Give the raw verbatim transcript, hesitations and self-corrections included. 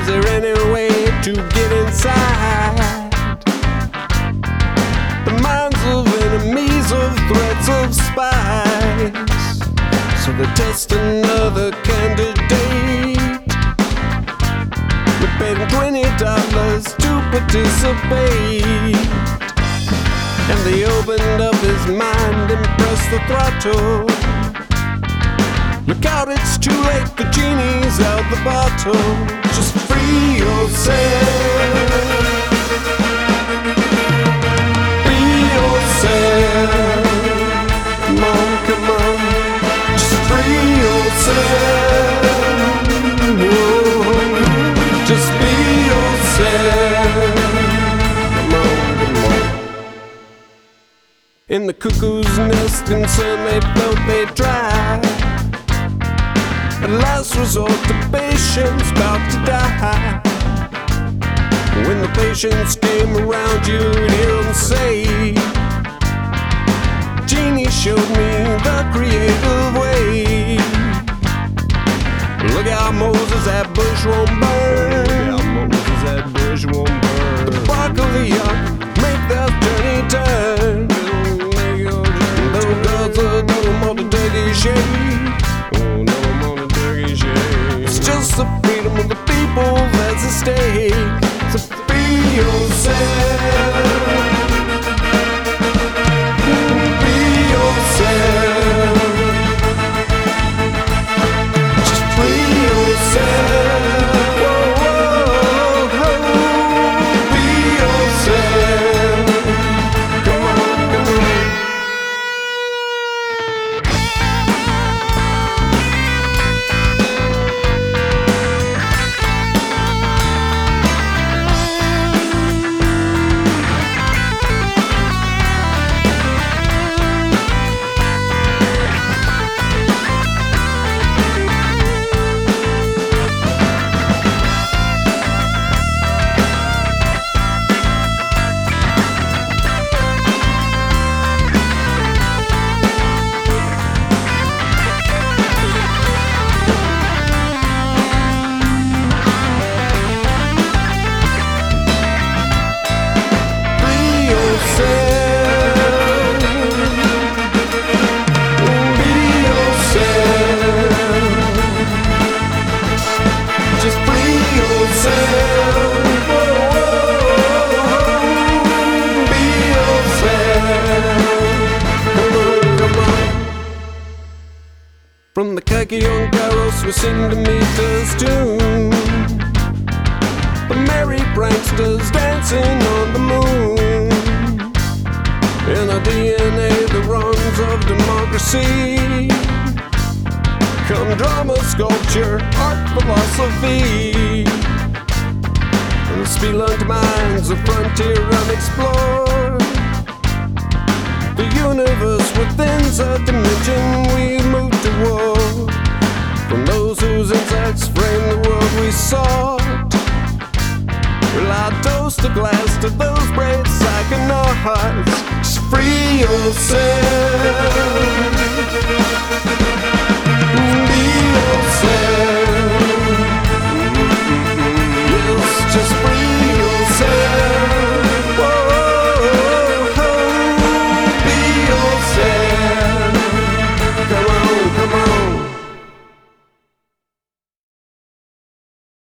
there any way to get inside the minds of enemies, of threats, of spies? So they test another candidate. We paid him twenty dollars to participate, and they opened up his mind and pressed the throttle. Look out, it's too late, the genie's out the bottle. Just free yourself. Free yourself. Come on, come on. Just free yourself. Whoa. Just be yourself. Come on, come on. In the cuckoo's nest and sun they felt they tried. At last resort, the patient's about to die. When the patients came around, you'd hear them say, Genie showed me the creative way. Look out, Moses, that bush won't burn. Look out, Moses, that bush won't burn. The broccoli up, make that journey turn. Those gods are doing more to turkey shade. It's just the freedom of the people that's at stake. So free yourself. Be yourself. Just free yourself. Whoa, whoa, whoa. Be yourself. Come on, come on. From the khaki on Kairos we sing Demeter's tune. The merry pranksters dancing on the moon. In our D N A the wrongs of democracy. Come drama, sculpture, art, philosophy. And the spelunk minds, a frontier unexplored. The universe within's a dimension we move toward. From those whose insights frame the world we sought. Well, I toast a glass to those brave psychonauts. Just free yourself.